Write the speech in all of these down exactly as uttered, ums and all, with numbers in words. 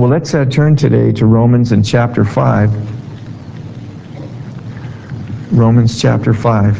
well, let's uh, turn today to Romans in chapter five. Romans chapter five.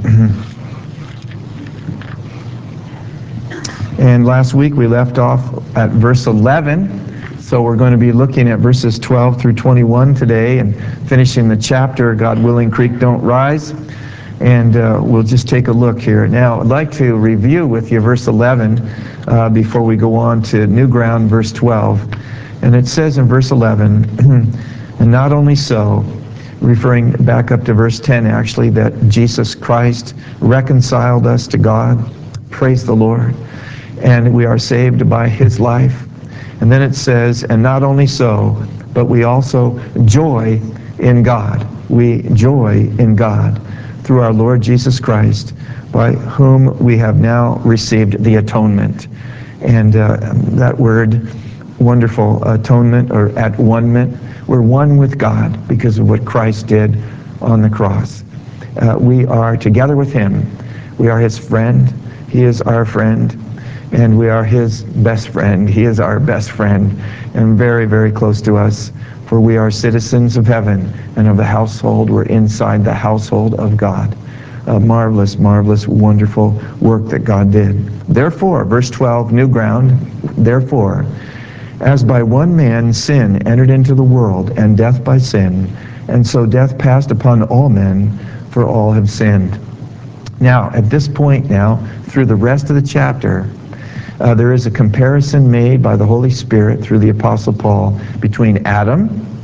And last week we left off at verse eleven, so we're going to be looking at verses twelve through twenty-one today and finishing the chapter, God willing, Creek Don't Rise. And uh, we'll just take a look here. Now, I'd like to review with you verse eleven uh, before we go on to new ground, verse twelve. And it says in verse eleven, and not only so, referring back up to verse ten actually, that Jesus Christ reconciled us to God. Praise the Lord. And we are saved by his life. And then it says, and not only so, but we also joy in God. We joy in God through our Lord Jesus Christ, by whom we have now received the atonement. And uh, that word, wonderful, atonement or at one-ment, we're one with God because of what Christ did on the cross. Uh, we are together with him. We are his friend. He is our friend. And we are his best friend. He is our best friend, and very, very close to us. For we are citizens of heaven and of the household. We're inside the household of God. A marvelous, marvelous, wonderful work that God did. Therefore, verse twelve, new ground, therefore, as by one man sin entered into the world, and death by sin, and so death passed upon all men, for all have sinned. Now, at this point now, through the rest of the chapter, Uh, there is a comparison made by the Holy Spirit through the Apostle Paul between Adam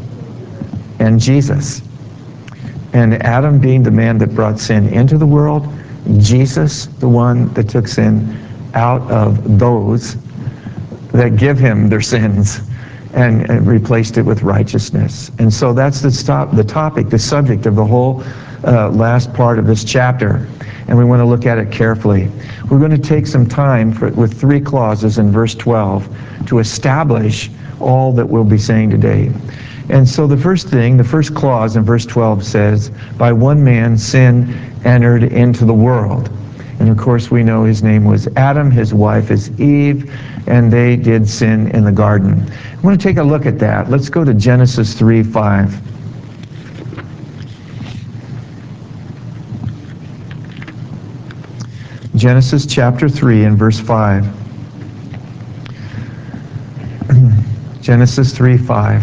and Jesus. And Adam being the man that brought sin into the world, Jesus the one that took sin out of those that give him their sins and, and replaced it with righteousness. And so that's the, stop, the topic, the subject of the whole uh, last part of this chapter. And we want to look at it carefully. We're going to take some time for, with three clauses in verse twelve to establish all that we'll be saying today. And so the first thing, the first clause in verse twelve says, by one man sin entered into the world. And of course we know his name was Adam, his wife is Eve, and they did sin in the garden. I want to take a look at that. Let's go to Genesis three five. Genesis chapter three and verse five. Genesis three five.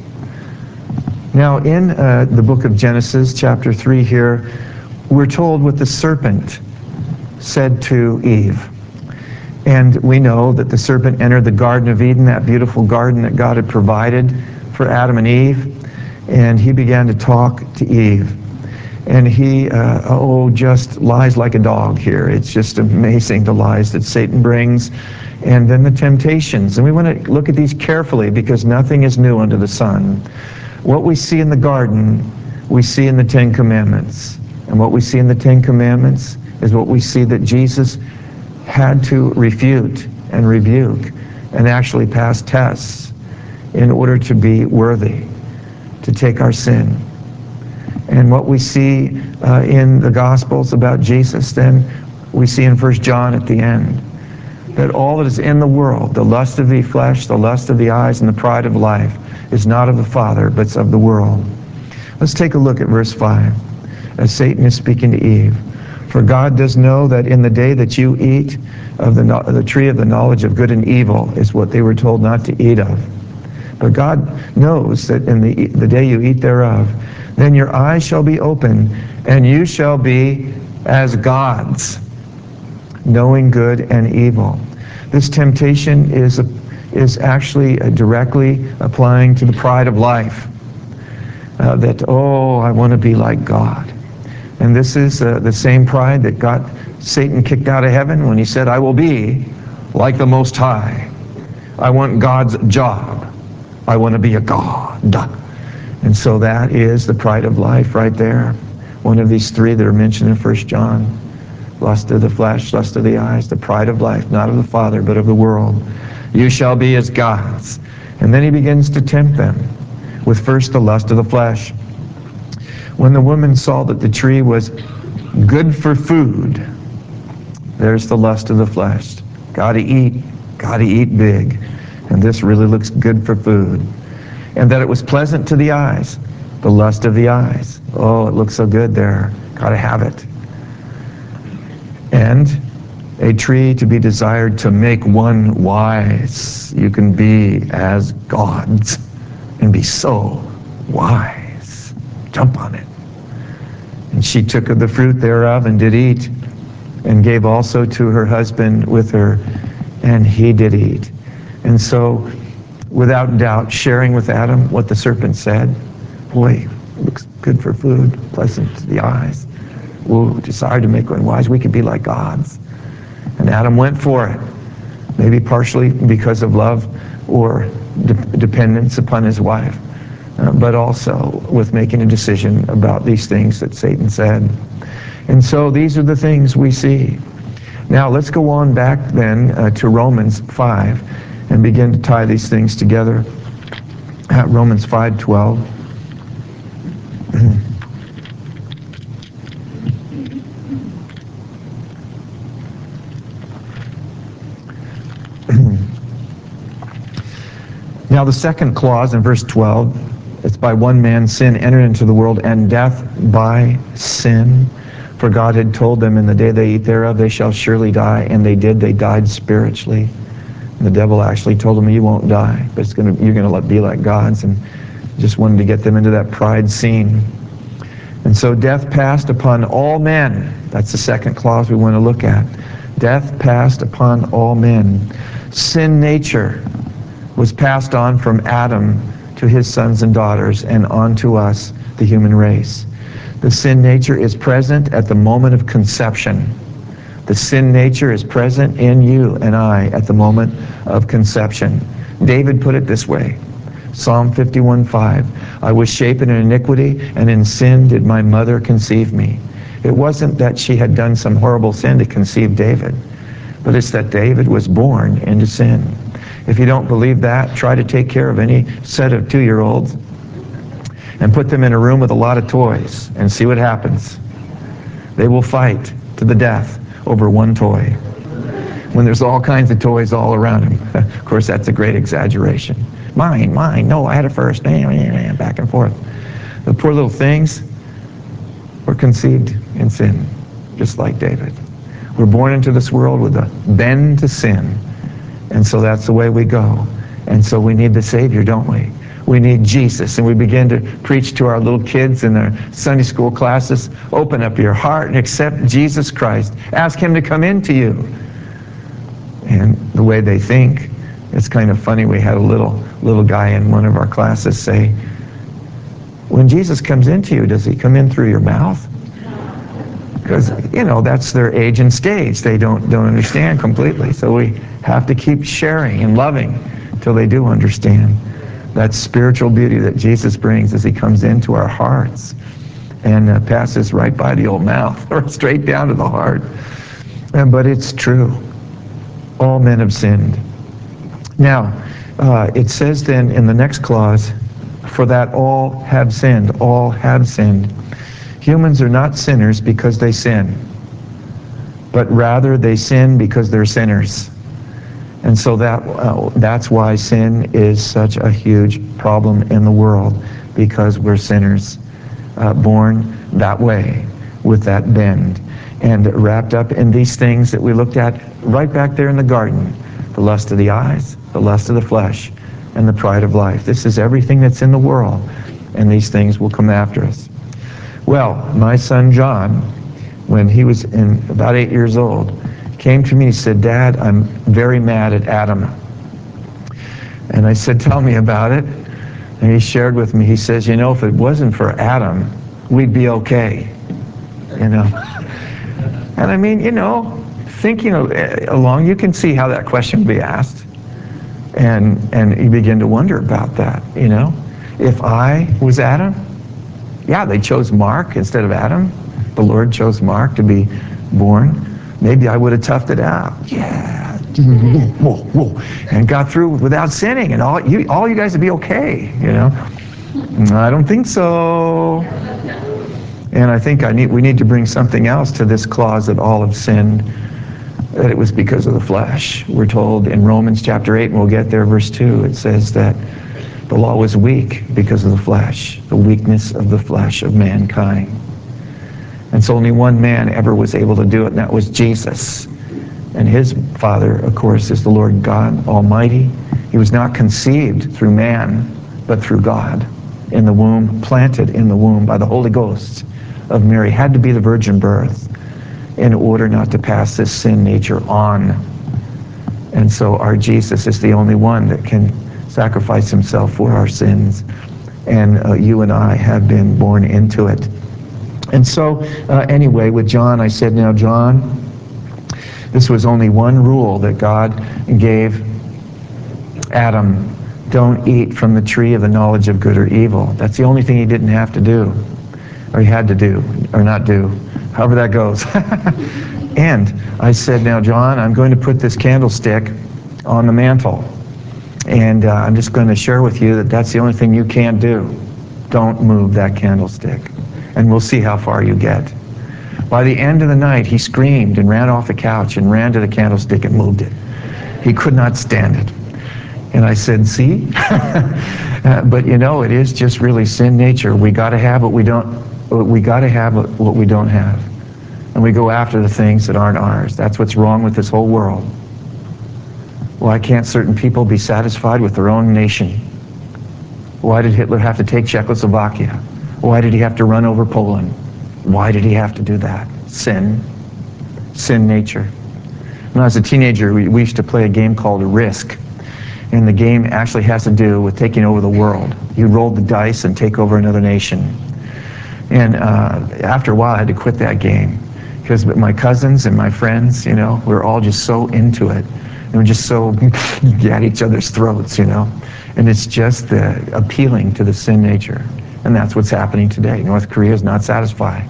Now in uh, the book of Genesis chapter three here, we're told what the serpent said to Eve. And we know that the serpent entered the Garden of Eden, that beautiful garden that God had provided for Adam and Eve. And he began to talk to Eve. And he, uh, oh, just lies like a dog here. It's just amazing, the lies that Satan brings. And then the temptations. And we want to look at these carefully because nothing is new under the sun. What we see in the garden, we see in the Ten Commandments. And what we see in the Ten Commandments is what we see that Jesus had to refute and rebuke and actually pass tests in order to be worthy to take our sin. And what we see uh, in the Gospels about Jesus, then we see in First John at the end, that all that is in the world, the lust of the flesh, the lust of the eyes, and the pride of life, is not of the Father, but of the world. Let's take a look at verse five, as Satan is speaking to Eve. For God does know that in the day that you eat of the, the tree of the knowledge of good and evil, is what they were told not to eat of. But God knows that in the, the day you eat thereof, then your eyes shall be open, and you shall be as gods, knowing good and evil. This temptation is, a, is actually uh, directly applying to the pride of life. Uh, that, oh, I want to be like God. And this is uh, the same pride that got Satan kicked out of heaven when he said, I will be like the Most High. I want God's job. I want to be a God. And so that is the pride of life right there. One of these three that are mentioned in First John. Lust of the flesh, lust of the eyes, the pride of life, not of the Father, but of the world. You shall be as gods. And then he begins to tempt them with first the lust of the flesh. When the woman saw that the tree was good for food, there's the lust of the flesh. Got to eat, got to eat big. and this really looks good for food. And that it was pleasant to the eyes, the lust of the eyes. Oh, it looks so good there. Gotta have it. And a tree to be desired to make one wise. You can be as gods and be so wise. Jump on it. And she took of the fruit thereof and did eat, and gave also to her husband with her, and he did eat. And so, without doubt, sharing with Adam what the serpent said. Boy, looks good for food, pleasant to the eyes. Ooh, desire to make one wise. We could be like gods. And Adam went for it, maybe partially because of love or de- dependence upon his wife, uh, but also with making a decision about these things that Satan said. And so these are the things we see. Now let's go on back then uh, to Romans five and begin to tie these things together. Uh, Romans five twelve. Now the second clause in verse twelve, it's by one man sin entered into the world, and death by sin. For God had told them, in the day they eat thereof, they shall surely die. And they did. They died spiritually. And the devil actually told them, you won't die, but it's gonna, you're going to be like gods. And just wanted to get them into that pride scene. And so death passed upon all men. That's the second clause we want to look at. Death passed upon all men. Sin nature was passed on from Adam to his sons and daughters and on to us, the human race. The sin nature is present at the moment of conception. The sin nature is present in you and I at the moment of conception. David put it this way, Psalm fifty-one five, I was shapen in iniquity, and in sin did my mother conceive me. It wasn't that she had done some horrible sin to conceive David, but it's that David was born into sin. If you don't believe that, try to take care of any set of two-year-olds and put them in a room with a lot of toys and see what happens. They will fight to the death over one toy when there's all kinds of toys all around him. Of course, that's a great exaggeration. Mine, mine, no, I had it first, back and forth. The poor little things were conceived in sin, just like David. We're born into this world with a bend to sin, and so that's the way we go. And so we need the Savior, don't we? We need Jesus, and we begin to preach to our little kids in their Sunday school classes. Open up your heart and accept Jesus Christ. Ask him to come into you. And the way they think, it's kind of funny. We had a little little guy in one of our classes say, when Jesus comes into you, does he come in through your mouth? Because, you know, that's their age and stage. They don't, don't understand completely. So we have to keep sharing and loving till they do understand. That spiritual beauty that Jesus brings as he comes into our hearts and uh, passes right by the old mouth or straight down to the heart. And, but it's true. All men have sinned. Now, uh, it says then in the next clause, for that all have sinned. All have sinned. Humans are not sinners because they sin, but rather they sin because they're sinners. And so that uh, that's why sin is such a huge problem in the world, because we're sinners, uh, born that way, with that bend, and wrapped up in these things that we looked at right back there in the garden, the lust of the eyes, the lust of the flesh, and the pride of life. This is everything that's in the world, and these things will come after us. Well, my son John, when he was in about eight years old, came to me and said, Dad, I'm very mad at Adam. And I said, tell me about it. And he shared with me, he says, you know, if it wasn't for Adam, we'd be okay. You know? And I mean, you know, thinking along, you can see how that question would be asked. And, and you begin to wonder about that, you know. If I was Adam, yeah, they chose Mark instead of Adam. The Lord chose Mark to be born. Maybe I would have toughed it out. Yeah, whoa, whoa, and got through without sinning, and all you, all you guys would be okay. You know, I don't think so. And I think I need, we need to bring something else to this clause that all have sinned. that it was because of the flesh. We're told in Romans chapter eight, and we'll get there, verse two, it says that the law was weak because of the flesh, the weakness of the flesh of mankind. And so only one man ever was able to do it, and that was Jesus. And his Father, of course, is the Lord God Almighty. He was not conceived through man, but through God in the womb, planted in the womb by the Holy Ghost of Mary. Had to be the virgin birth in order not to pass this sin nature on. And so our Jesus is the only one that can sacrifice himself for our sins. And uh, you and I have been born into it. And so, uh, anyway, with John, I said, now, John, this was only one rule that God gave Adam. Don't eat from the tree of the knowledge of good or evil. That's the only thing he didn't have to do, or he had to do, or not do, however that goes. And I said, now, John, I'm going to put this candlestick on the mantle. And uh, I'm just going to share with you that that's the only thing you can't do. Don't move that candlestick. And we'll see how far you get. By the end of the night, he screamed and ran off the couch and ran to the candlestick and moved it. He could not stand it. And I said, see? uh, but you know, it is just really sin nature. We got to have what we don't, we got to have what we don't have. And we go after the things that aren't ours. That's what's wrong with this whole world. Why can't certain people be satisfied with their own nation? Why did Hitler have to take Czechoslovakia? Why did he have to run over Poland? Why did he have to do that? Sin. Sin nature. When I was a teenager, we, we used to play a game called Risk. And the game actually has to do with taking over the world. You roll the dice and take over another nation. And uh, after a while, I had to quit that game. Because my cousins and my friends, you know, we were all just so into it. And we're just so at each other's throats, you know. And it's just uh, appealing to the sin nature. And that's what's happening today. North Korea is not satisfied.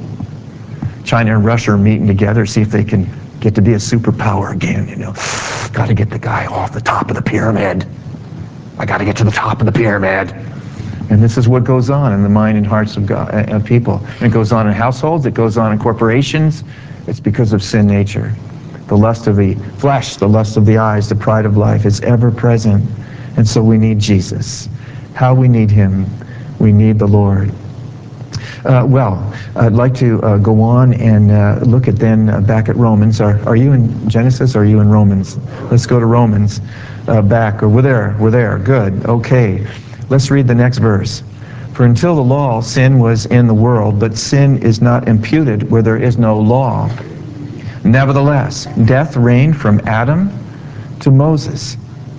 China and Russia are meeting together, see if they can get to be a superpower again, you know. Got to get the guy off the top of the pyramid. I got to get to the top of the pyramid. And this is what goes on in the mind and hearts of, God, uh, of people. And it goes on in households, it goes on in corporations. It's because of sin nature. The lust of the flesh, the lust of the eyes, the pride of life is ever present. And so we need Jesus. How we need him? We need the Lord. Uh, well, I'd like to uh, go on and uh, look at then uh, back at Romans. Are, are you in Genesis or are you in Romans? Let's go to Romans uh, back. Or we're there. We're there. Good. Okay. Let's read the next verse. For until the law, sin was in the world, but sin is not imputed where there is no law. Nevertheless, death reigned from Adam to Moses,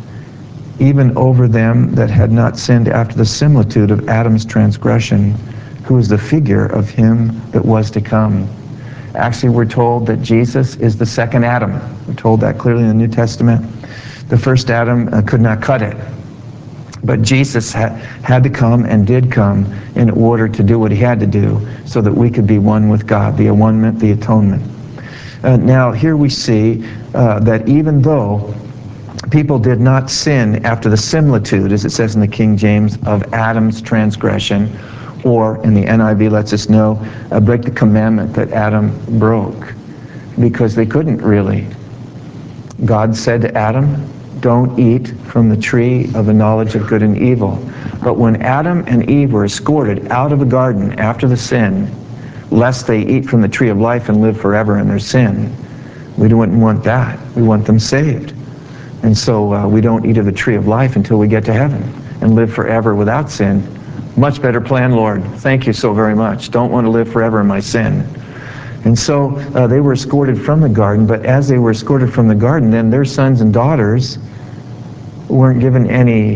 even over them that had not sinned after the similitude of Adam's transgression, who is the figure of him that was to come. Actually, we're told that Jesus is the second Adam. We're told that clearly in the New Testament. The first Adam uh, could not cut it. But Jesus ha had to come and did come in order to do what he had to do so that we could be one with God, the one-ment, the atonement. Uh, now, here we see uh, that even though people did not sin after the similitude, as it says in the King James, of Adam's transgression, or in the N I V lets us know, uh, break the commandment that Adam broke, because they couldn't really. God said to Adam, don't eat from the tree of the knowledge of good and evil. But when Adam and Eve were escorted out of the garden after the sin, lest they eat from the tree of life and live forever in their sin, we don't want that. We want them saved. And so uh, we don't eat of the tree of life until we get to heaven and live forever without sin. Much better plan, Lord. Thank you so very much. Don't want to live forever in my sin. And so uh, they were escorted from the garden, but as they were escorted from the garden, then their sons and daughters weren't given any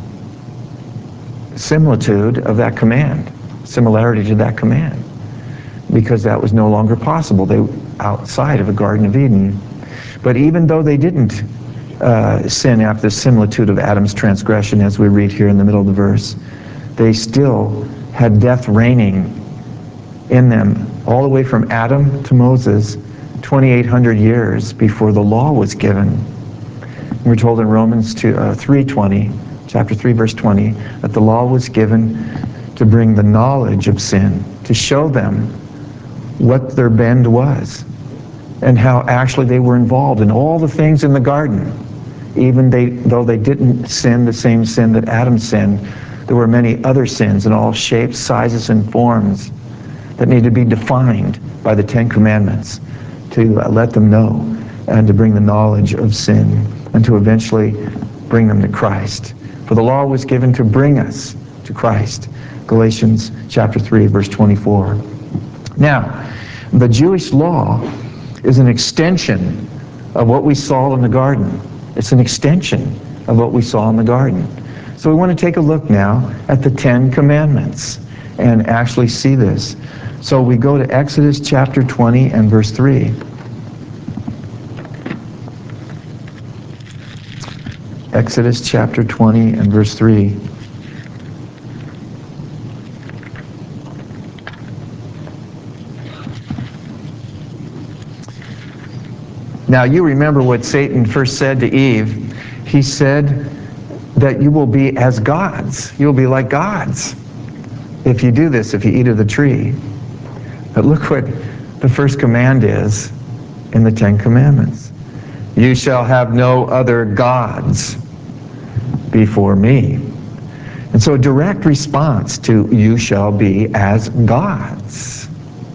similitude of that command, similarity to that command, because that was no longer possible. They were outside of the Garden of Eden. But even though they didn't uh, sin after the similitude of Adam's transgression, as we read here in the middle of the verse, they still had death reigning in them all the way from Adam to Moses, twenty-eight hundred years before the law was given. We're told in Romans three twenty, chapter three, verse twenty, that the law was given to bring the knowledge of sin, to show them what their bend was. and how actually they were involved in all the things in the garden. Even they, though they didn't sin the same sin that Adam sinned, there were many other sins in all shapes, sizes, and forms that need to be defined by the Ten Commandments to uh, let them know and to bring the knowledge of sin and to eventually bring them to Christ. For the law was given to bring us to Christ. Galatians chapter three, verse twenty-four. Now, the Jewish law is an extension of what we saw in the garden. It's an extension of what we saw in the garden. So we want to take a look now at the Ten Commandments and actually see this. So we go to Exodus chapter twenty and verse three. Exodus chapter twenty and verse three. Now you remember what Satan first said to Eve. He said that you will be as gods. You'll be like gods if you do this, if you eat of the tree. But look what the first command is in the Ten Commandments. You shall have no other gods before me. And so a direct response to you shall be as gods.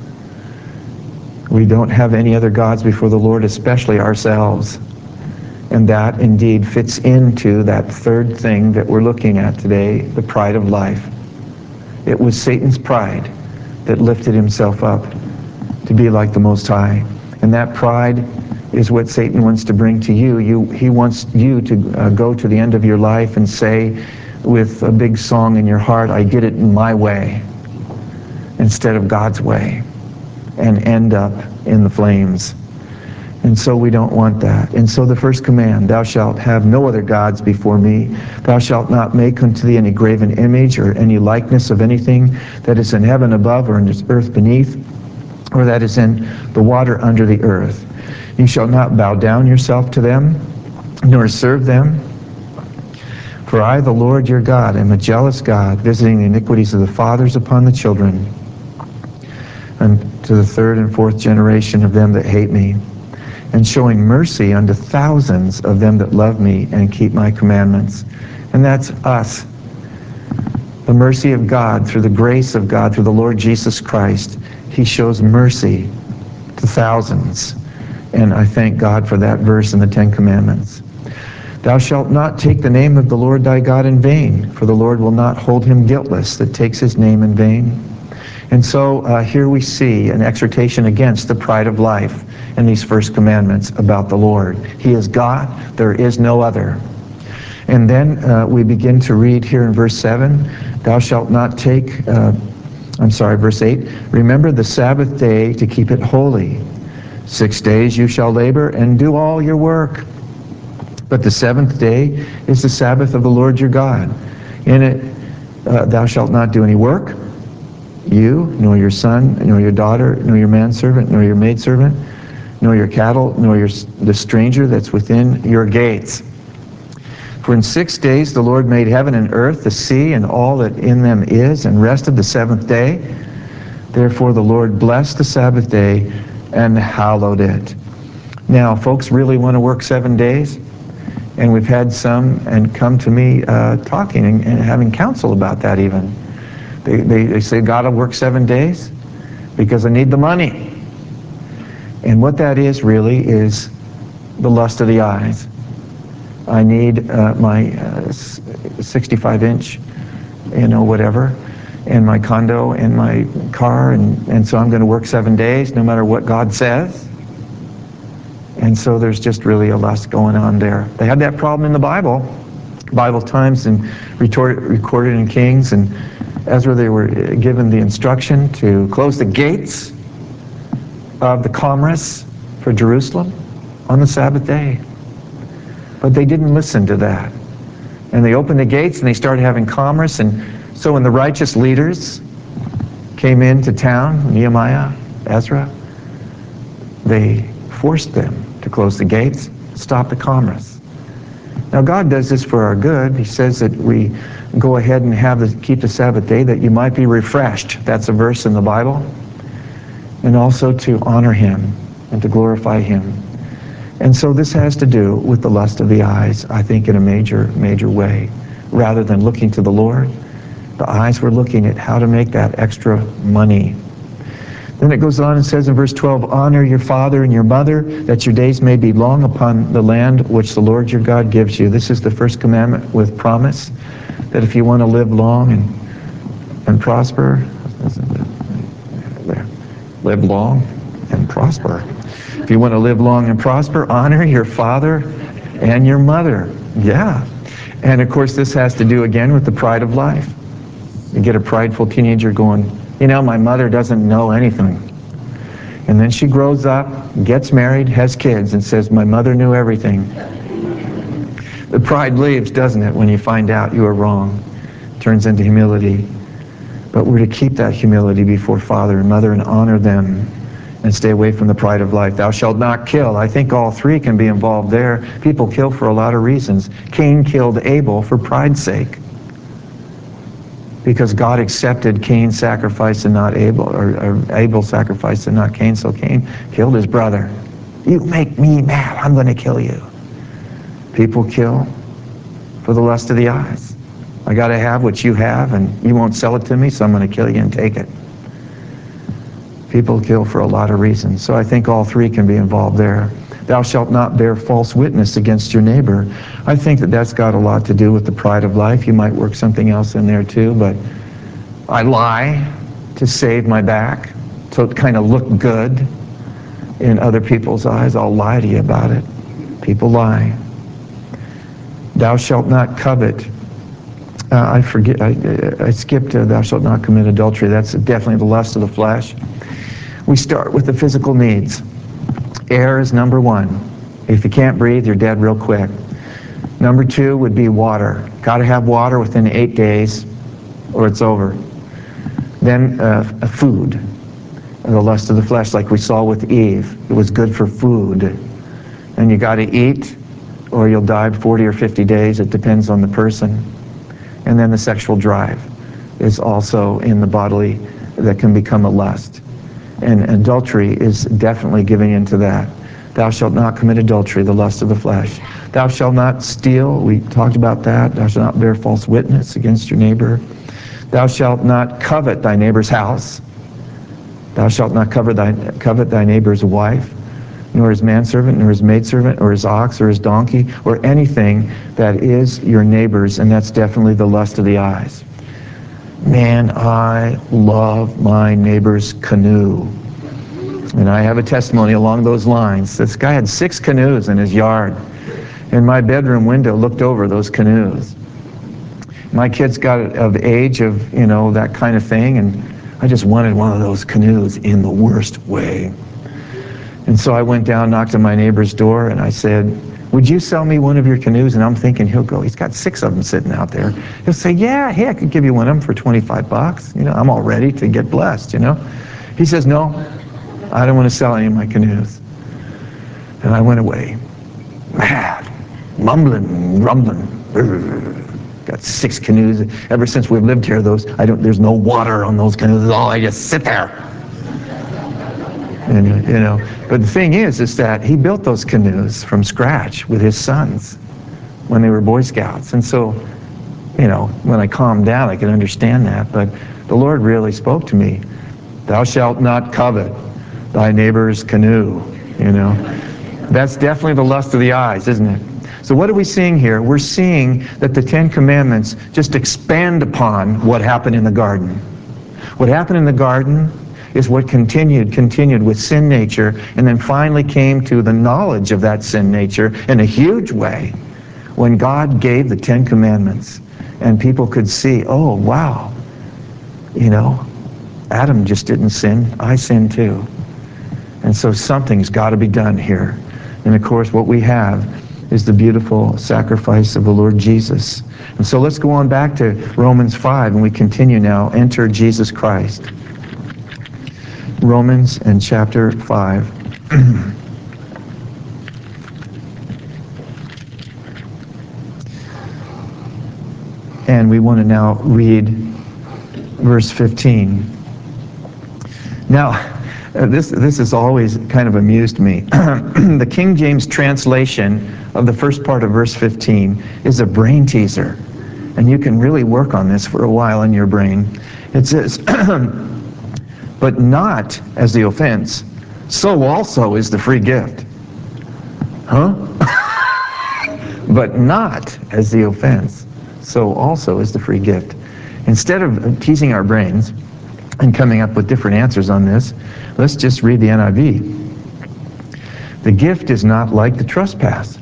We don't have any other gods before the Lord, especially ourselves. And that indeed fits into that third thing that we're looking at today, the pride of life. It was Satan's pride that lifted himself up to be like the Most High. And that pride is what Satan wants to bring to you. you he wants you to uh, go to the end of your life and say with a big song in your heart, I did it in my way instead of God's way, and end up in the flames. And so we don't want that. And so the first command, thou shalt have no other gods before me. Thou shalt not make unto thee any graven image or any likeness of anything that is in heaven above or in the earth beneath, or that is in the water under the earth. You shall not bow down yourself to them, nor serve them. For I, the Lord your God, am a jealous God, visiting the iniquities of the fathers upon the children, and to the third and fourth generation of them that hate me, and showing mercy unto thousands of them that love me and keep my commandments. And that's us. The mercy of God, through the grace of God, through the Lord Jesus Christ, he shows mercy to thousands. And I thank God for that verse in the Ten Commandments. Thou shalt not take the name of the Lord thy God in vain, for the Lord will not hold him guiltless that takes his name in vain. And so uh, here we see an exhortation against the pride of life in these first commandments about the Lord. He is God, there is no other. And then uh, we begin to read here in verse seven, thou shalt not take, uh, I'm sorry, verse eight, remember the Sabbath day to keep it holy. Six days you shall labor and do all your work. But the seventh day is the Sabbath of the Lord your God. In it uh, thou shalt not do any work, you, nor your son, nor your daughter, nor your manservant, nor your maidservant, nor your cattle, nor your, the stranger that's within your gates. For in six days the Lord made heaven and earth, the sea, and all that in them is, and rested the seventh day. Therefore the Lord blessed the Sabbath day and hallowed it. Now, folks really want to work seven days? And we've had some and come to me uh, talking and, and having counsel about that even. They, they, they say, God will work seven days because I need the money. And what that is really is the lust of the eyes. I need uh, my uh, sixty-five inch, you know, whatever, and my condo and my car, and, and so I'm going to work seven days no matter what God says. And so there's just really a lust going on there. They had that problem in the Bible. Bible times and recorded in Kings and Ezra, they were given the instruction to close the gates of the commerce for Jerusalem on the Sabbath day. But they didn't listen to that. And they opened the gates and they started having commerce. And so when the righteous leaders came into town, Nehemiah, Ezra, they forced them to close the gates, stop the commerce. Now God does this for our good. He says that we go ahead and have the, keep the Sabbath day that you might be refreshed. That's a verse in the Bible. And also to honor him. and to glorify him. And so this has to do with the lust of the eyes, I think, in a major, major way. Rather than looking to the Lord, the eyes were looking at how to make that extra money. Then it goes on and says in verse twelve, honor your father and your mother, that your days may be long upon the land which the Lord your God gives you. This is the first commandment with promise, that if you want to live long and, and prosper, live long and prosper. If you want to live long and prosper, honor your father and your mother. Yeah. And of course this has to do again with the pride of life. You get a prideful teenager going, you know, my mother doesn't know anything. And then she grows up, gets married, has kids, and says, my mother knew everything. The pride leaves, doesn't it, when you find out you are wrong. It turns into humility. But we're to keep that humility before father and mother and honor them and stay away from the pride of life. Thou shalt not kill. I think all three can be involved there. People kill for a lot of reasons. Cain killed Abel for pride's sake, because God accepted Cain's sacrifice and not Abel, or, or Abel's sacrifice and not Cain, so Cain killed his brother. You make me mad, I'm going to kill you. People kill for the lust of the eyes. I got to have what you have, and you won't sell it to me, so I'm going to kill you and take it. People kill for a lot of reasons, so I think all three can be involved there. Thou shalt not bear false witness against your neighbor. I think that that's got a lot to do with the pride of life. You might work something else in there too, but I lie to save my back, so it kind of look good in other people's eyes. I'll lie to you about it. People lie. Thou shalt not covet. Uh, I forget, I, I skipped uh, thou shalt not commit adultery. That's definitely the lust of the flesh. We start with the physical needs. Air is number one. If you can't breathe, you're dead real quick. Number two would be water. Got to have water within eight days or it's over. Then uh, food, the lust of the flesh, like we saw with Eve. It was good for food. And you got to eat or you'll die forty or fifty days. It depends on the person. And then the sexual drive is also in the bodily that can become a lust. And adultery is definitely giving into that. Thou shalt not commit adultery, the lust of the flesh. Thou shalt not steal. We talked about that. Thou shalt not bear false witness against your neighbor. Thou shalt not covet thy neighbor's house. Thou shalt not covet thy, covet thy neighbor's wife, nor his manservant, nor his maidservant, or his ox, or his donkey, or anything that is your neighbor's, and that's definitely the lust of the eyes. Man, I love my neighbor's canoe. And I have a testimony along those lines. This guy had six canoes in his yard, and my bedroom window looked over those canoes. My kids got of age of, you know, that kind of thing, and I just wanted one of those canoes in the worst way. And so I went down, knocked on my neighbor's door, and I said, would you sell me one of your canoes? And I'm thinking he'll go, he's got six of them sitting out there. He'll say, yeah, hey, I could give you one of them for twenty-five bucks. You know, I'm all ready to get blessed, you know. He says, no, I don't want to sell any of my canoes. And I went away, mad, mumbling, rumbling. Got six canoes. Ever since we've lived here, those I don't. There's no water on those canoes. Oh, I just sit there. And you know, but the thing is, is that he built those canoes from scratch with his sons when they were Boy Scouts. And so, you know, when I calmed down, I could understand that. But the Lord really spoke to me. Thou shalt not covet thy neighbor's canoe. You know, that's definitely the lust of the eyes, isn't it? So what are we seeing here? We're seeing that the Ten Commandments just expand upon what happened in the garden. What happened in the garden is what continued, continued with sin nature, and then finally came to the knowledge of that sin nature in a huge way when God gave the Ten Commandments. And people could see, oh, wow, you know, Adam just didn't sin, I sinned too. And so something's got to be done here. And of course, what we have is the beautiful sacrifice of the Lord Jesus. And so let's go on back to Romans five, and we continue now. Enter Jesus Christ. Romans and chapter five. And we want to now read verse fifteen. Now, Uh, this, this has always kind of amused me. The King James translation of the first part of verse fifteen is a brain teaser. And you can really work on this for a while in your brain. It says, but not as the offense, so also is the free gift. Huh? But not as the offense, so also is the free gift. Instead of teasing our brains and coming up with different answers on this, let's just read the N I V. The gift is not like the trespass.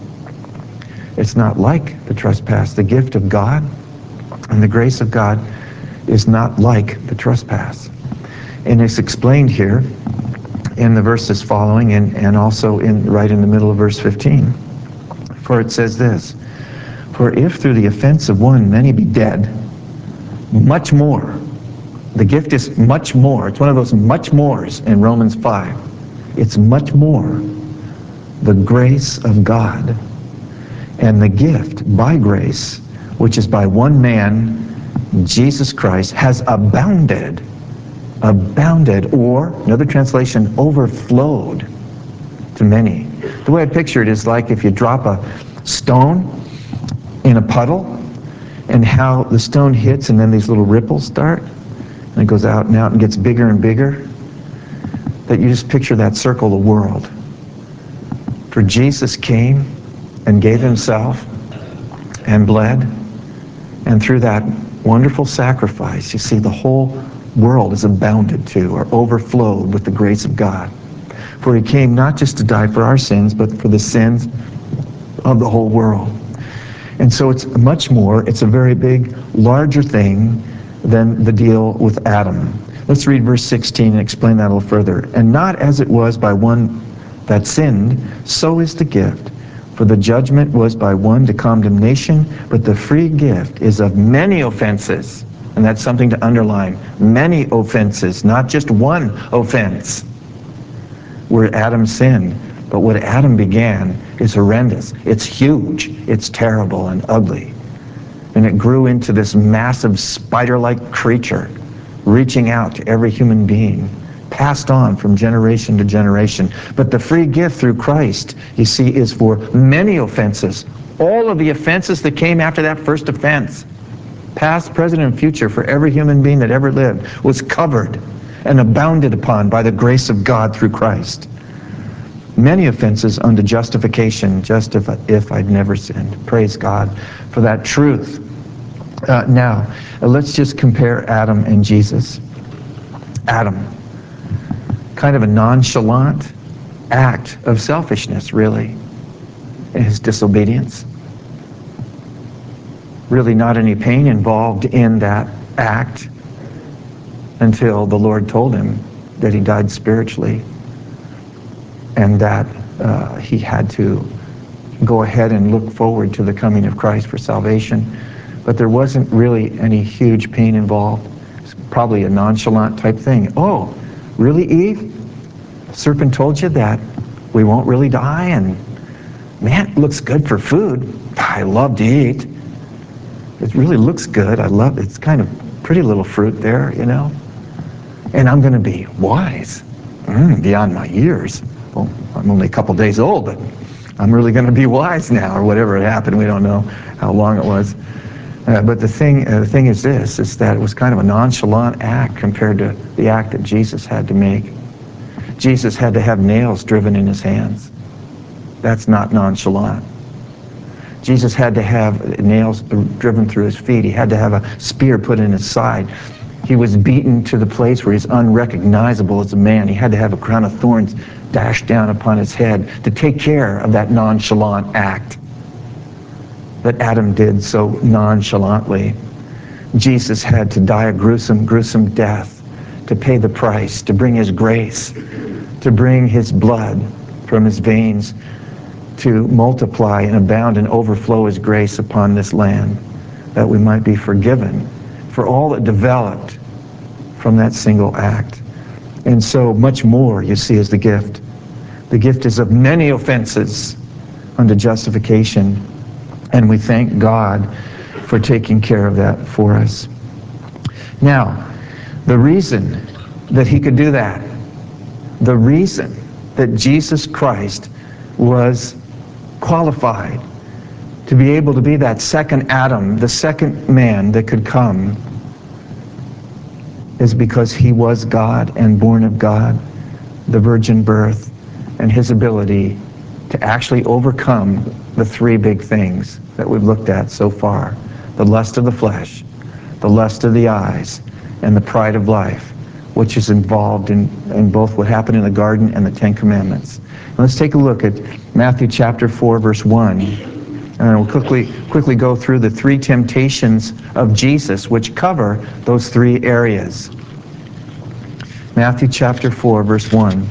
It's not like the trespass. The gift of God and the grace of God is not like the trespass. And it's explained here in the verses following, and, and also in right in the middle of verse fifteen. For it says this, for if through the offense of one many be dead, much more. The gift is much more. It's one of those much mores in Romans five. It's much more. The grace of God and the gift by grace, which is by one man, Jesus Christ, has abounded. Abounded, or another translation, overflowed to many. The way I picture it is like if you drop a stone in a puddle and how the stone hits and then these little ripples start and it goes out and out and gets bigger and bigger, that you just picture that circle of the world. For Jesus came and gave himself and bled, and through that wonderful sacrifice, you see the whole world is abounded to or overflowed with the grace of God. For he came not just to die for our sins, but for the sins of the whole world. And so it's much more, it's a very big, larger thing than the deal with Adam. Let's read verse sixteen and explain that a little further. And not as it was by one that sinned, so is the gift. For the judgment was by one to condemnation, but the free gift is of many offenses. And that's something to underline. Many offenses, not just one offense where Adam sinned. But what Adam began is horrendous. It's huge. It's terrible and ugly. And it grew into this massive spider-like creature reaching out to every human being, passed on from generation to generation. But the free gift through Christ, you see, is for many offenses. All of the offenses that came after that first offense, past, present, and future, for every human being that ever lived, was covered and abounded upon by the grace of God through Christ. Many offenses unto justification, just if, if I'd never sinned. Praise God for that truth. Uh, now, uh, let's just compare Adam and Jesus. Adam, kind of a nonchalant act of selfishness, really, in his disobedience. Really not any pain involved in that act until the Lord told him that he died spiritually and that uh, he had to go ahead and look forward to the coming of Christ for salvation. But there wasn't really any huge pain involved. It's probably a nonchalant type thing. Oh, really, Eve? The serpent told you that we won't really die, and man, it looks good for food. I love to eat. It really looks good. I love it. It's kind of pretty little fruit there, you know. And I'm going to be wise mm, beyond my years. Well, I'm only a couple days old, but I'm really going to be wise now, or whatever had happened. We don't know how long it was. Uh, but the thing, uh, the thing is this, is that it was kind of a nonchalant act compared to the act that Jesus had to make. Jesus had to have nails driven in his hands. That's not nonchalant. Jesus had to have nails driven through his feet. He had to have a spear put in his side. He was beaten to the place where he's unrecognizable as a man. He had to have a crown of thorns dashed down upon his head to take care of that nonchalant act that Adam did so nonchalantly. Jesus had to die a gruesome, gruesome death to pay the price, to bring his grace, to bring his blood from his veins, to multiply and abound and overflow his grace upon this land, that we might be forgiven for all that developed from that single act. And so much more, you see, is the gift. The gift is of many offenses unto justification, and we thank God for taking care of that for us. Now, the reason that he could do that, the reason that Jesus Christ was qualified to be able to be that second Adam, the second man that could come, is because he was God and born of God, the virgin birth, and his ability to actually overcome the three big things that we've looked at so far: the lust of the flesh, the lust of the eyes, and the pride of life, which is involved in, in both what happened in the garden and the Ten Commandments. And let's take a look at Matthew chapter four, verse one. And we'll quickly, quickly go through the three temptations of Jesus, which cover those three areas. Matthew chapter four, verse one.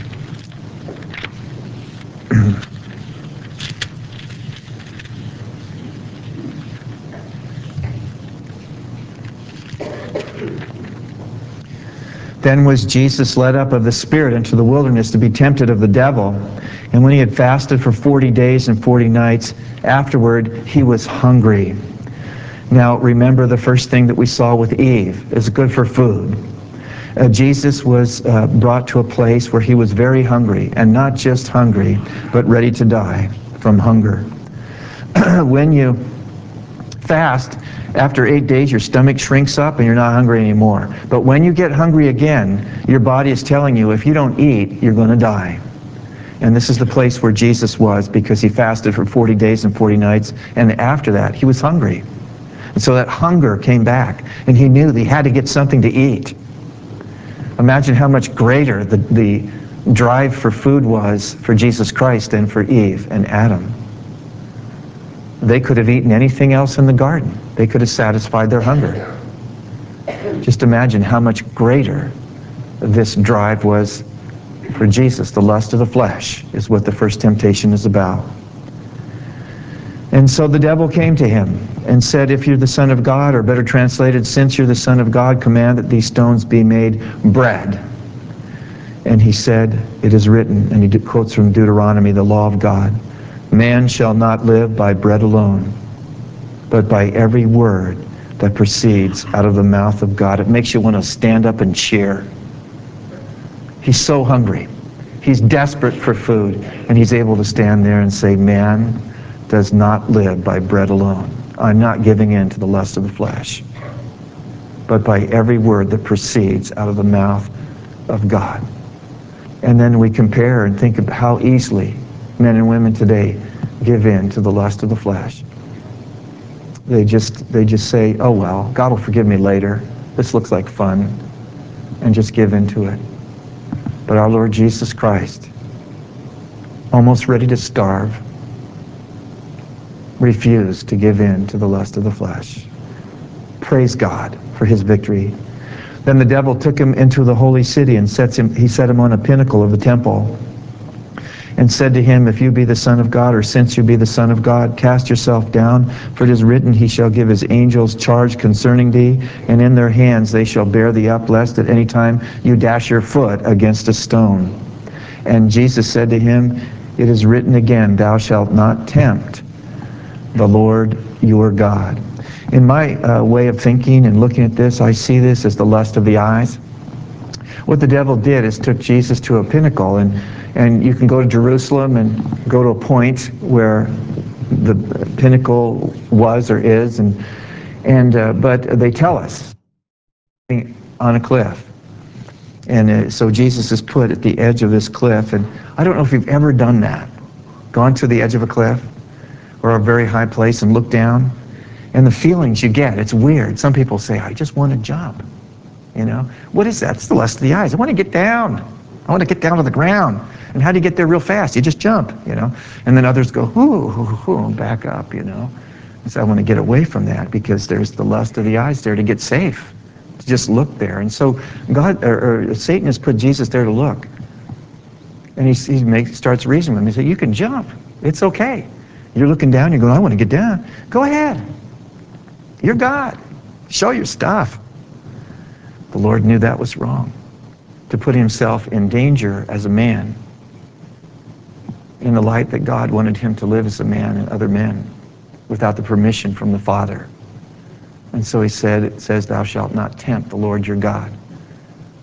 Then was Jesus led up of the Spirit into the wilderness to be tempted of the devil. And when he had fasted for forty days and forty nights, afterward he was hungry. Now remember, the first thing that we saw with Eve is good for food. Uh, Jesus was uh, brought to a place where he was very hungry, and not just hungry, but ready to die from hunger. When you fast, after eight days, your stomach shrinks up and you're not hungry anymore. But when you get hungry again, your body is telling you, if you don't eat, you're going to die. And this is the place where Jesus was, because he fasted for forty days and forty nights, and after that, he was hungry. And so that hunger came back, and he knew that he had to get something to eat. Imagine how much greater the, the drive for food was for Jesus Christ than for Eve and Adam. They could have eaten anything else in the garden. They could have satisfied their hunger. Just imagine how much greater this drive was for Jesus. The lust of the flesh is what the first temptation is about. And so the devil came to him and said, if you're the Son of God, or better translated, since you're the Son of God, command that these stones be made bread. And he said, it is written, and he quotes from Deuteronomy, the law of God, man shall not live by bread alone, but by every word that proceeds out of the mouth of God. It makes you want to stand up and cheer. He's so hungry. He's desperate for food, and he's able to stand there and say, man does not live by bread alone. I'm not giving in to the lust of the flesh, but by every word that proceeds out of the mouth of God. And then we compare and think of how easily men and women today give in to the lust of the flesh. They just, they just say, oh well, God will forgive me later. This looks like fun, and just give in to it. But our Lord Jesus Christ, almost ready to starve, refused to give in to the lust of the flesh. Praise God for his victory. Then the devil took him into the holy city and sets him, he set him on a pinnacle of the temple and said to him, if you be the Son of God, or since you be the Son of God, cast yourself down, for it is written, he shall give his angels charge concerning thee, and in their hands they shall bear thee up, lest at any time you dash your foot against a stone. And Jesus said to him, it is written again, thou shalt not tempt the Lord your God. In my uh, way of thinking and looking at this, I see this as the lust of the eyes. What the devil did is took Jesus to a pinnacle, and, and you can go to Jerusalem and go to a point where the pinnacle was or is, and, and uh, but they tell us on a cliff. And uh, so Jesus is put at the edge of this cliff, and I don't know if you've ever done that, gone to the edge of a cliff or a very high place and looked down, and the feelings you get, it's weird. Some people say, I just want to jump. You know, what is that? It's the lust of the eyes. I want to get down. I want to get down to the ground. And how do you get there real fast? You just jump, you know. And then others go, ooh, ooh, ooh, back up, you know. And so I want to get away from that, because there's the lust of the eyes there to get safe, to just look there. And so God, or, or Satan has put Jesus there to look. And he, he makes, starts reasoning with him. He says, you can jump. It's okay. You're looking down, you're going, I want to get down. Go ahead. You're God. Show your stuff. The Lord knew that was wrong, to put himself in danger as a man in the light that God wanted him to live as a man and other men without the permission from the Father. And so he said, it says, thou shalt not tempt the Lord your God.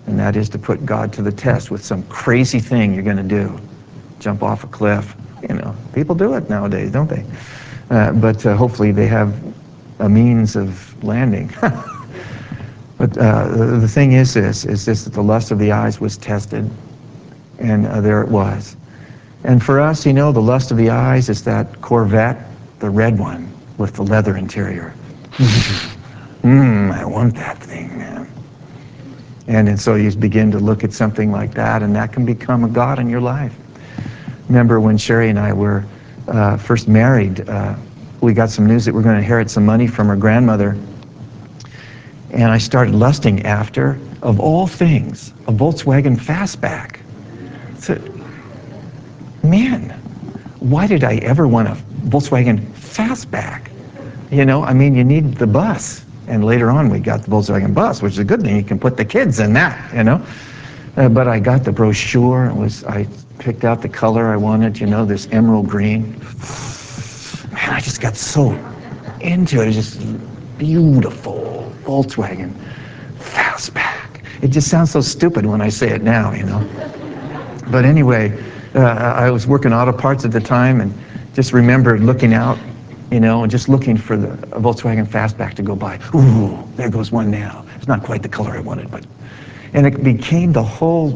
and that is to put God to the test with some crazy thing you're going to do. Jump off a cliff. You know, people do it nowadays, don't they? Uh, but uh, hopefully they have a means of landing. But uh, the, the thing is this, is this that the lust of the eyes was tested, and uh, there it was. And for us, you know, the lust of the eyes is that Corvette, the red one with the leather interior. Mmm, I want that thing, man. And, and so you begin to look at something like that, and that can become a god in your life. Remember when Sherry and I were uh, first married, uh, we got some news that we're going to inherit some money from her grandmother. And I started lusting after, of all things, a Volkswagen Fastback. So, man, why did I ever want a Volkswagen Fastback? You know, I mean, you need the bus. And later on, we got the Volkswagen bus, which is a good thing. You can put the kids in that, you know. Uh, but I got the brochure. It was, I picked out the color I wanted, you know, this emerald green. Man, I just got so into it. It was just beautiful Volkswagen Fastback. It just sounds so stupid when I say it now, you know. But anyway, uh, I was working auto parts at the time and just remembered looking out, you know, and just looking for the a Volkswagen Fastback to go by. Ooh, there goes one now. It's not quite the color I wanted, but... And it became the whole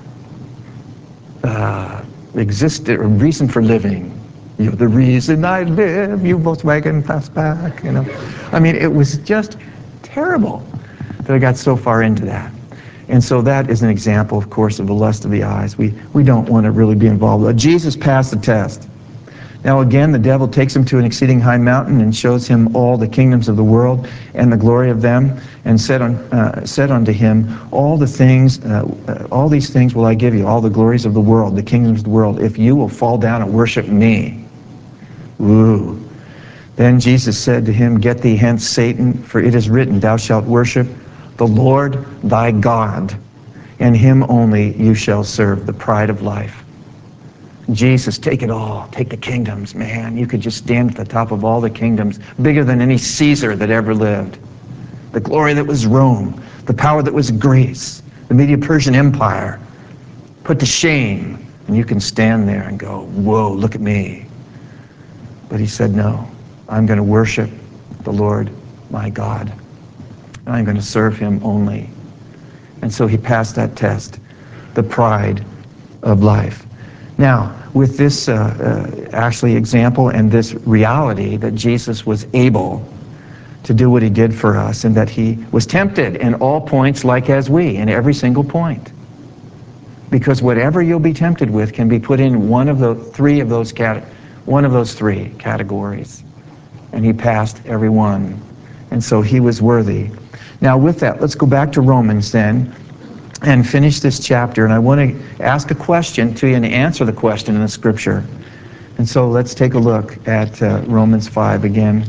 uh, exist or reason for living. You're the reason I live, you Volkswagen Fastback, you know. I mean, it was just terrible that I got so far into that. And so that is an example, of course, of the lust of the eyes. We, we don't want to really be involved with it. Jesus passed the test. Now again, the devil takes him to an exceeding high mountain and shows him all the kingdoms of the world and the glory of them, and said, on, uh, said unto him, all the things, uh, uh, all these things will I give you, all the glories of the world, the kingdoms of the world, if you will fall down and worship me. Ooh. Then Jesus said to him, get thee hence, Satan, for it is written, thou shalt worship the Lord thy God, and him only you shall serve, the pride of life. Jesus, take it all. Take the kingdoms, man. You could just stand at the top of all the kingdoms, bigger than any Caesar that ever lived. The glory that was Rome, the power that was Greece, the Medo-Persian Empire, put to shame. And you can stand there and go, whoa, look at me. But he said, no, I'm going to worship the Lord my God. And I'm going to serve him only. And so he passed that test, the pride of life. Now, with this uh, uh, actually example and this reality that Jesus was able to do what he did for us, and that he was tempted in all points like as we, in every single point. Because whatever you'll be tempted with can be put in one of the three of those cat one of those three categories. And he passed every one. And so he was worthy. Now with that, let's go back to Romans then and finish this chapter. And I want to ask a question to you and answer the question in the scripture. And so let's take a look at uh, Romans five again.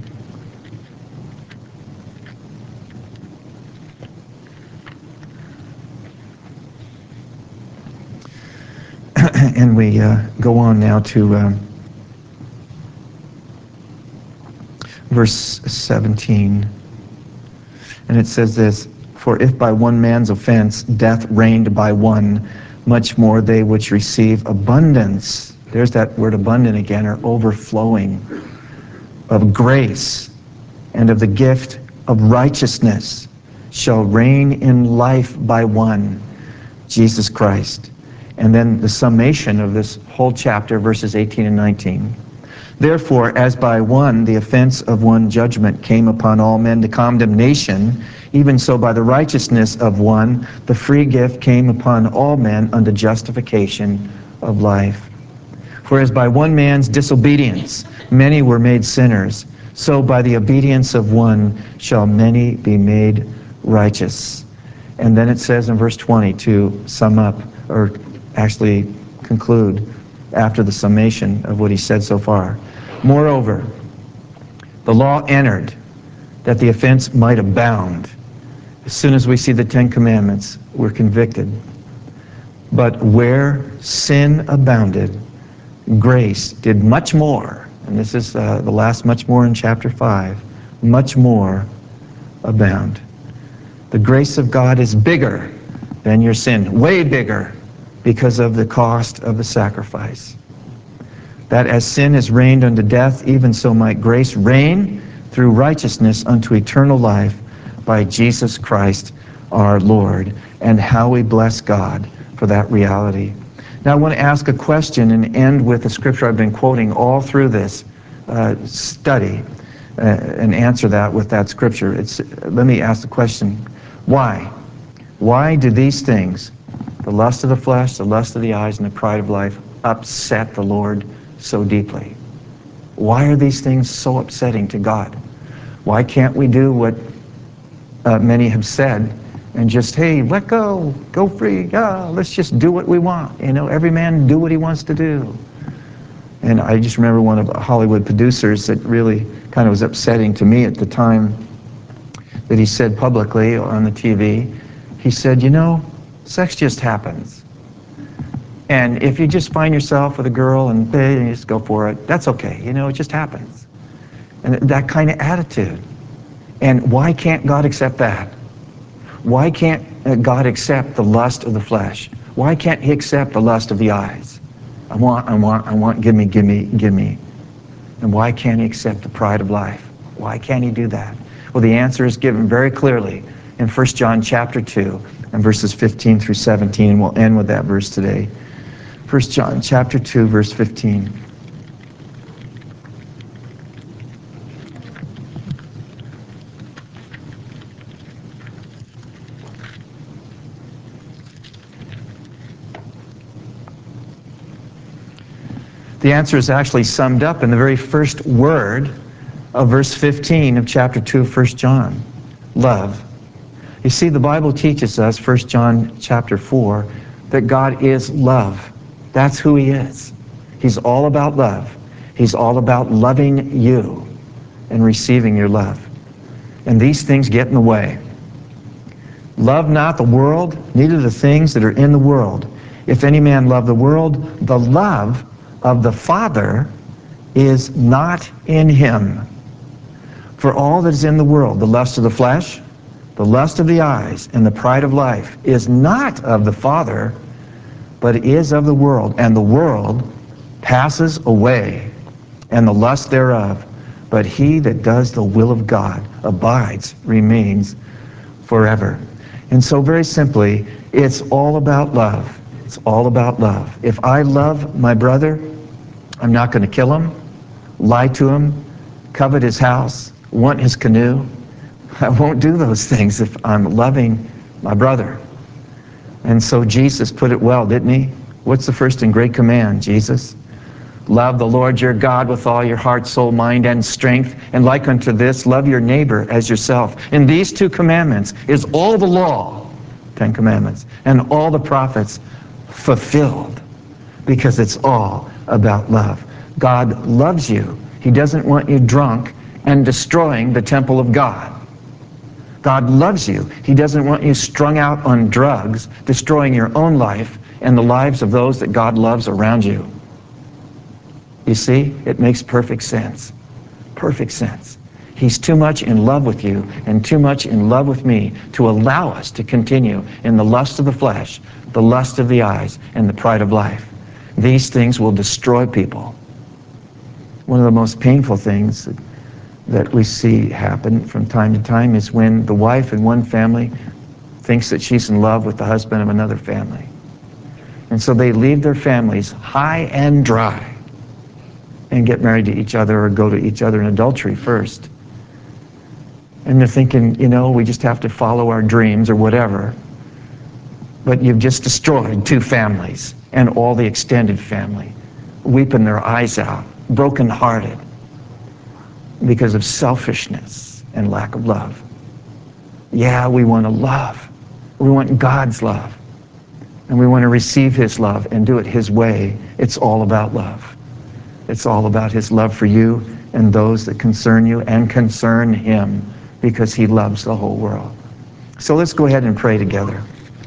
And we uh, go on now to uh, verse seventeen. And it says this, for if by one man's offense death reigned by one, much more they which receive abundance, there's that word abundant again, or overflowing, of grace and of the gift of righteousness shall reign in life by one, Jesus Christ. And then the summation of this whole chapter, verses eighteen and nineteen. Therefore, as by one the offense of one judgment came upon all men to condemnation, even so by the righteousness of one the free gift came upon all men unto justification of life. For as by one man's disobedience many were made sinners, so by the obedience of one shall many be made righteous. And then it says in verse twenty, to sum up, or actually conclude after the summation of what he said so far. Moreover, the law entered that the offense might abound. As soon as we see the Ten Commandments, we're convicted. But where sin abounded, grace did much more. And this is uh, the last much more in chapter five. Much more abound. The grace of God is bigger than your sin. Way bigger because of the cost of the sacrifice. That as sin has reigned unto death, even so might grace reign through righteousness unto eternal life by Jesus Christ our Lord. And how we bless God for that reality. Now I want to ask a question and end with the scripture I've been quoting all through this uh, study uh, and answer that with that scripture. It's, let me ask the question, why? Why do these things, the lust of the flesh, the lust of the eyes, and the pride of life, upset the Lord so deeply? Why are these things so upsetting to God? Why can't we do what uh, many have said and just, hey, let go, go free, yeah, let's just do what we want. You know, every man do what he wants to do. And I just remember one of the Hollywood producers that really kind of was upsetting to me at the time that he said publicly on the T V, he said, you know, sex just happens. And if you just find yourself with a girl and hey, you just go for it, that's okay. You know, it just happens. And that kind of attitude. And why can't God accept that? Why can't God accept the lust of the flesh? Why can't he accept the lust of the eyes? I want, I want, I want, give me, give me, give me. And why can't he accept the pride of life? Why can't he do that? Well, the answer is given very clearly in First John chapter two and verses fifteen through seventeen, and we'll end with that verse today. First John chapter two, verse fifteen. The answer is actually summed up in the very first word of verse fifteen of chapter two of First John. Love. You see, the Bible teaches us, First John chapter four, that God is love. That's who he is. He's all about love. He's all about loving you and receiving your love. And these things get in the way. Love not the world, neither the things that are in the world. If any man love the world, the love of the Father is not in him. For all that is in the world, the lust of the flesh, the lust of the eyes, and the pride of life, is not of the Father, but is of the world. And the world passes away, and the lust thereof. But he that does the will of God abides, remains forever. And so very simply, it's all about love. It's all about love. If I love my brother, I'm not going to kill him, lie to him, covet his house, want his canoe. I won't do those things if I'm loving my brother. And so Jesus put it well, didn't he? What's the first and great command, Jesus? Love the Lord your God with all your heart, soul, mind, and strength. And like unto this, love your neighbor as yourself. In these two commandments is all the law, Ten Commandments, and all the prophets fulfilled, because it's all about love. God loves you. He doesn't want you drunk and destroying the temple of God. God loves you. He doesn't want you strung out on drugs, destroying your own life and the lives of those that God loves around you. You see, it makes perfect sense. Perfect sense. He's too much in love with you and too much in love with me to allow us to continue in the lust of the flesh, the lust of the eyes, and the pride of life. These things will destroy people. One of the most painful things that, that we see happen from time to time is when the wife in one family thinks that she's in love with the husband of another family. And so they leave their families high and dry and get married to each other or go to each other in adultery first. And they're thinking, you know, we just have to follow our dreams or whatever. But you've just destroyed two families and all the extended family, weeping their eyes out, brokenhearted because of selfishness and lack of love. Yeah, we want to love. We want God's love. And we want to receive his love and do it his way. It's all about love. It's all about his love for you and those that concern you and concern him, because he loves the whole world. So let's go ahead and pray together.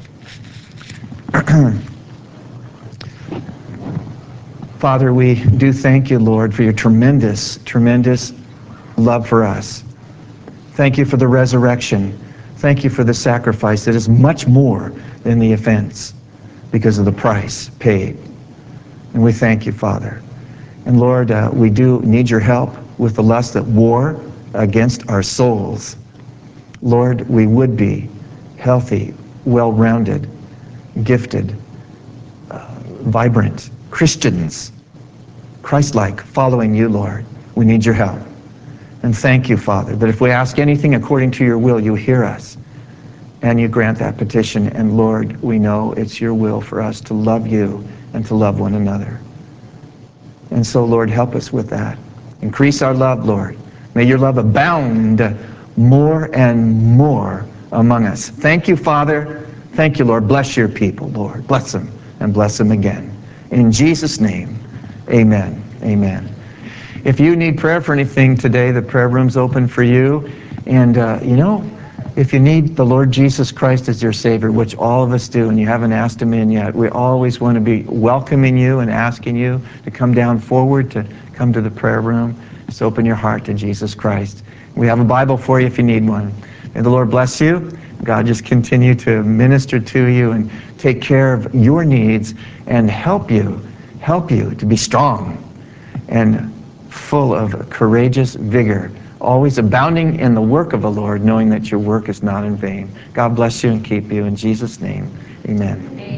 Father, we do thank you, Lord, for your tremendous, tremendous love for us. Thank you for the resurrection. Thank you for the sacrifice that is much more than the offense because of the price paid. And we thank you, Father. And Lord, uh, we do need your help with the lust that war against our souls. Lord, we would be healthy, well-rounded, gifted, uh, vibrant Christians, Christ-like, following you, Lord. We need your help. And thank you, Father, that if we ask anything according to your will, you hear us and you grant that petition. And Lord, we know it's your will for us to love you and to love one another. And so, Lord, help us with that. Increase our love, Lord. May your love abound more and more among us. Thank you, Father. Thank you, Lord. Bless your people, Lord. Bless them and bless them again. In Jesus' name, amen. Amen. If you need prayer for anything today, the prayer room's open for you. And, uh, you know, if you need the Lord Jesus Christ as your Savior, which all of us do, and you haven't asked him in yet, we always want to be welcoming you and asking you to come down forward, to come to the prayer room. Just open your heart to Jesus Christ. We have a Bible for you if you need one. May the Lord bless you. God just continue to minister to you and take care of your needs and help you, help you to be strong and full of courageous vigor, always abounding in the work of the Lord, knowing that your work is not in vain. God bless you and keep you. In Jesus' name, amen.